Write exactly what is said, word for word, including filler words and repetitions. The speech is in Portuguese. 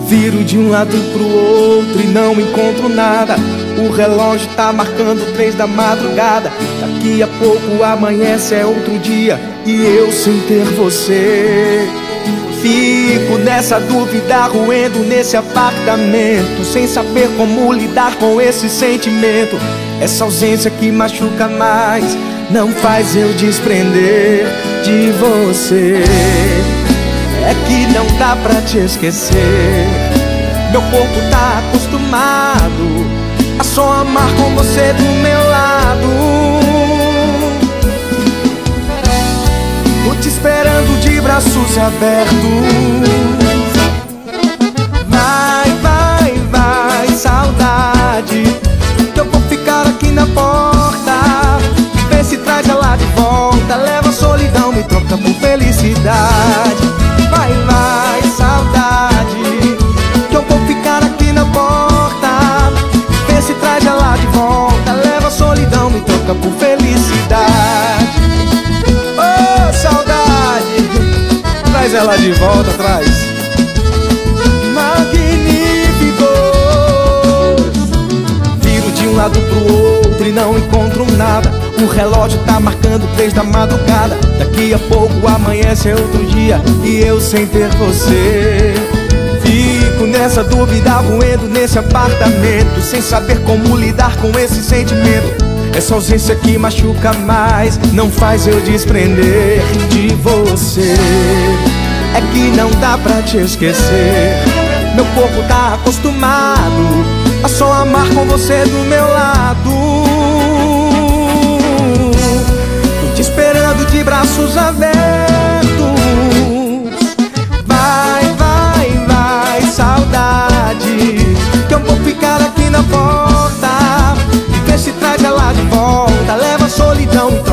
Viro de um lado pro outro e não encontro nada. O relógio tá marcando três da madrugada. Daqui a pouco amanhece, é outro dia e eu sem ter você. Fico nessa dúvida, roendo nesse apartamento, sem saber como lidar com esse sentimento. Essa ausência que machuca mais não faz eu desprender de você. É que não dá pra te esquecer. Meu corpo tá acostumado a só amar com você do meu lado. Tô te esperando de braços abertos. Vai, vai, vai, saudade, que eu vou ficar aqui na porta. Vê se traz ela de volta. Leva a solidão, me troca por felicidade. Vai, vai, saudade, que eu vou ficar aqui na porta. Vê se traz ela de volta. Leva a solidão, me troca por felicidade. Oh, saudade, traz ela de volta, traz. Magníficos. Viro de um lado pro outro e não encontro nada. O relógio tá marcando três da madrugada. Daqui a pouco amanhece, é outro dia e eu sem ter você. Fico nessa dúvida, roendo nesse apartamento, sem saber como lidar com esse sentimento. Essa ausência que machuca mais não faz eu desprender de você. É que não dá pra te esquecer. Meu corpo tá acostumado a só amar com você do meu lado. Te esperando de braços abertos. Vai, vai, vai, saudade, que eu vou ficar aqui na porta. Vê se traz ela de volta. Leva a solidão,